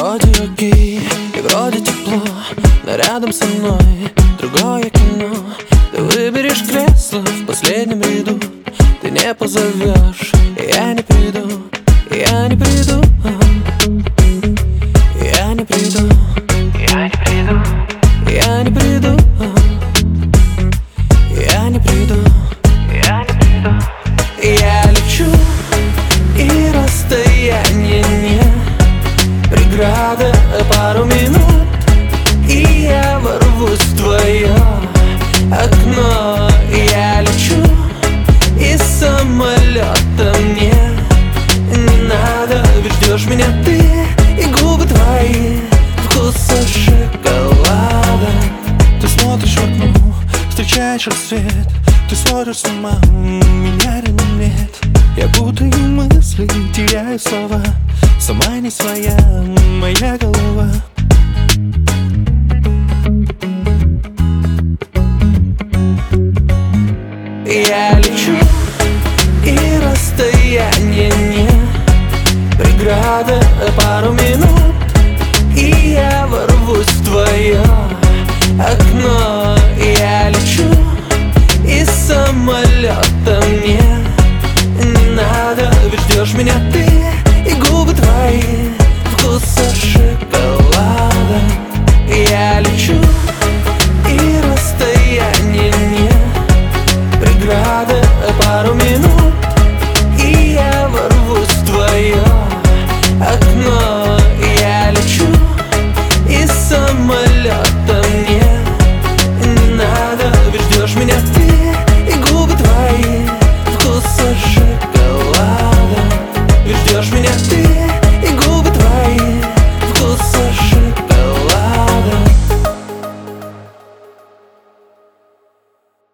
Вроде окей, и вроде тепло, но рядом со мной другое кино. Ты выберешь кресло в последнем ряду, ты не позовешь, и я не приду, я не приду, я не приду, я не приду, я не приду, я не приду, я не приду. Я лечу, и расстояние не преграда, пару минут, и я ворвусь в твое окно. Я лечу из самолета, мне не надо, ведь ждешь меня ты и губы твои вкуса шоколада. Ты смотришь в окно, встречаешь рассвет, ты сходишь с ума, меня рядом нет. Я путаю мысли, теряю слова, сама не своя моя голова. Я лечу, и расстояние не преграда, пару минут, и я ворвусь в твое окно.